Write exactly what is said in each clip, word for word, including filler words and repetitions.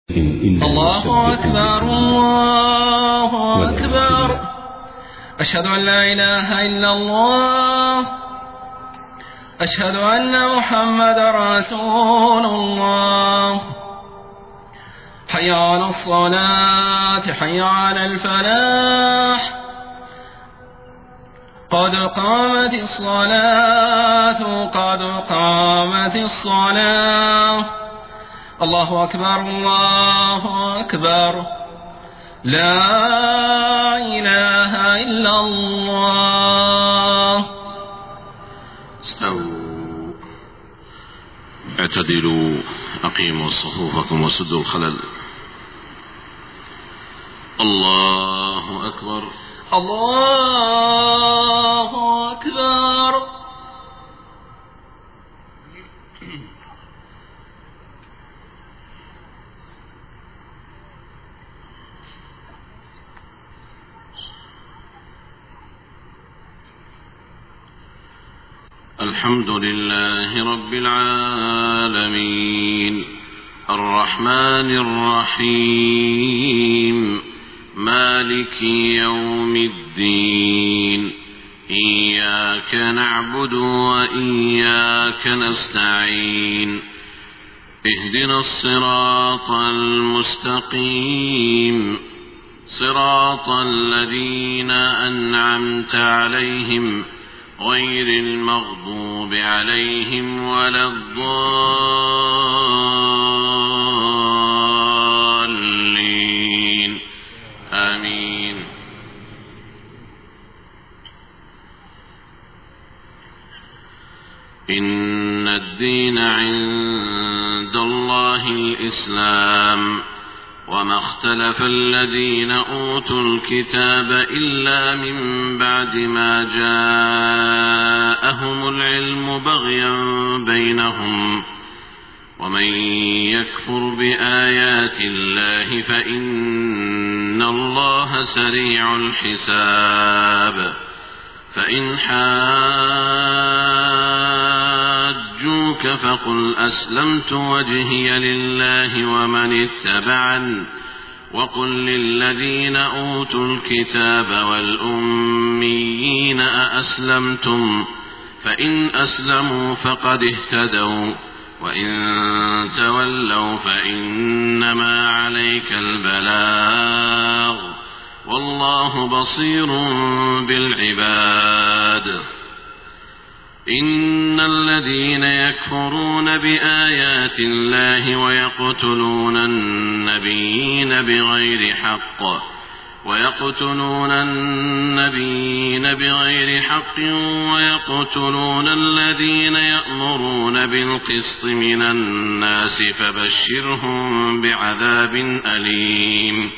الله أكبر الله أكبر أشهد أن لا إله إلا الله أشهد أن محمد رسول الله حي على الصلاة حي على الفلاح قد قامت الصلاة قد قامت الصلاة الله أكبر الله أكبر لا إله إلا الله. استووا اعتدلوا أقيموا صفوفكم وسدوا الخلل. الله أكبر الله أكبر. الحمد لله رب العالمين الرحمن الرحيم مالك يوم الدين إياك نعبد وإياك نستعين اهدنا الصراط المستقيم صراط الذين أنعمت عليهم غير المغضوب عليهم ولا الضالين آمين. إن الدين عند الله الإسلام وما اختلف الذين أوتوا الكتاب إلا من بعد ما جاءهم العلم بغيا بينهم ومن يكفر بآيات الله فإن الله سريع الحساب. فإن حاجوك فقل أسلمت وجهي لله ومن اتبعن وقل للذين أوتوا الكتاب والأميين أأسلمتم فإن أسلموا فقد اهتدوا وإن تولوا فإنما عليك البلاغ والله بصير بالعباد. إن الذين يكفرون بآيات الله ويقتلون النبيين بغير حق ويقتلون النبيين بغير حق ويقتلون الذين يأمرون بالقسط من الناس فبشرهم بعذاب أليم.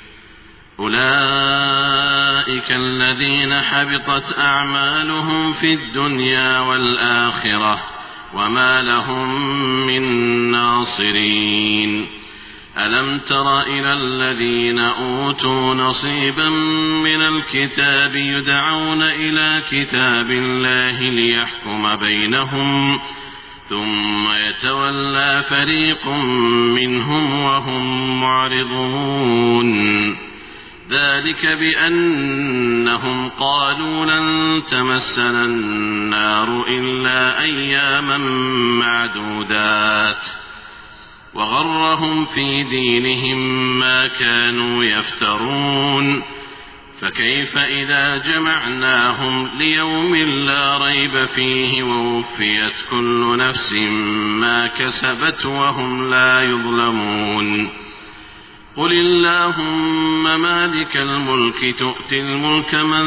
أولئك الذين حبطت أعمالهم في الدنيا والآخرة وما لهم من ناصرين. ألم تر إلى الذين أوتوا نصيبا من الكتاب يدعون إلى كتاب الله ليحكم بينهم ثم يتولى فريق منهم وهم معرضون. ذلك بأنهم قالوا لن تمسنا النار إلا أياما معدودات وغرهم في دينهم ما كانوا يفترون. فكيف إذا جمعناهم ليوم لا ريب فيه ووفيت كل نفس ما كسبت وهم لا يظلمون. قل اللهم مالك الملك تؤتي الملك من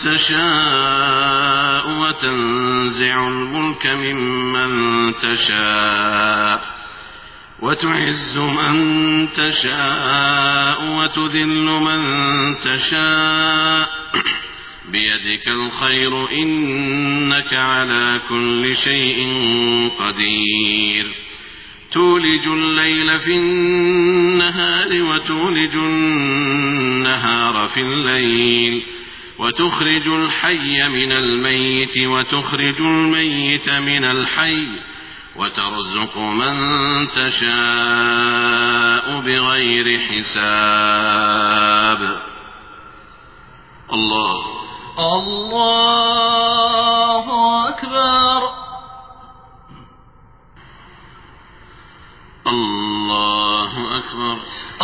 تشاء وتنزع الملك ممن تشاء وتعز من تشاء وتذل من تشاء بيدك الخير إنك على كل شيء قدير. تولج الليل في النهار وتولج النهار في الليل وتخرج الحي من الميت وتخرج الميت من الحي وترزق من تشاء بغير حساب. الله الله أكبر. الله أكبر.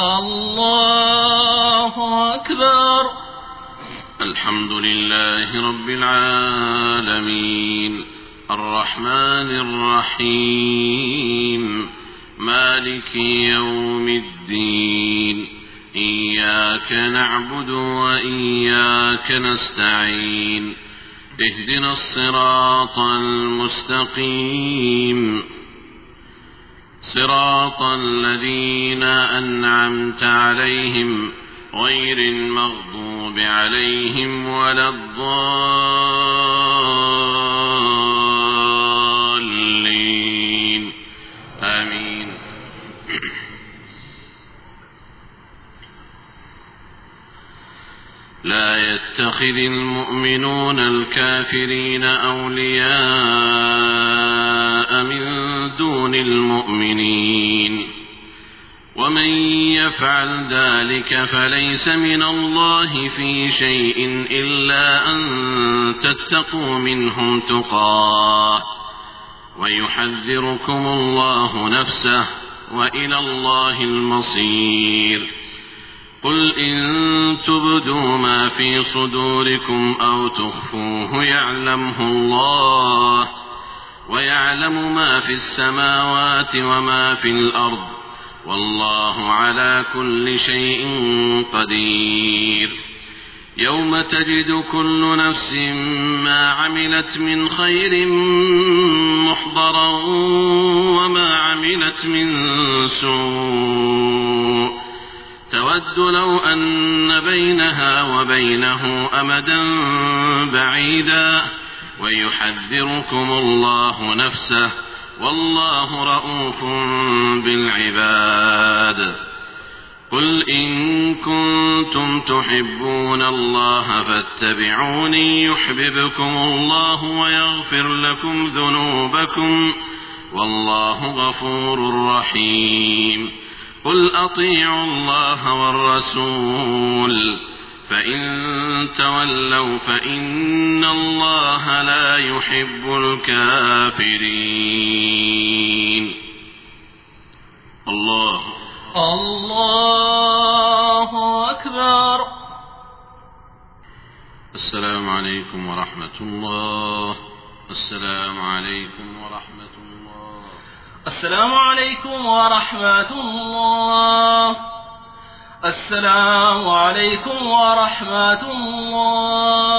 الله أكبر. الحمد لله رب العالمين الرحمن الرحيم مالك يوم الدين إياك نعبد وإياك نستعين اهدنا الصراط المستقيم صراط الذين أنعمت عليهم غير المغضوب عليهم ولا الضالين آمين. لا يتخذ المؤمنون الكافرين أولياء من دون المؤمنين ومن يفعل ذلك فليس من الله في شيء إلا أن تتقوا منهم تقاه ويحذركم الله نفسه وإلى الله المصير. قل إن تبدوا ما في صدوركم أو تخفوه يعلمه الله ويعلم ما في السماوات وما في الأرض والله على كل شيء قدير. يوم تجد كل نفس ما عملت من خير محضرا وما عملت من سوء تود لو أن بينها وبينه أمدا بعيدا ويحذركم الله نفسه والله رءوف بالعباد. قل إن كنتم تحبون الله فاتبعوني يحببكم الله ويغفر لكم ذنوبكم والله غفور رحيم. قل أطيعوا الله والرسول فإن تولوا فإن الله لا يحب الكافرين. الله الله أكبر. السلام عليكم ورحمة الله. السلام عليكم ورحمة الله. السلام عليكم ورحمة الله. السلام عليكم ورحمة الله.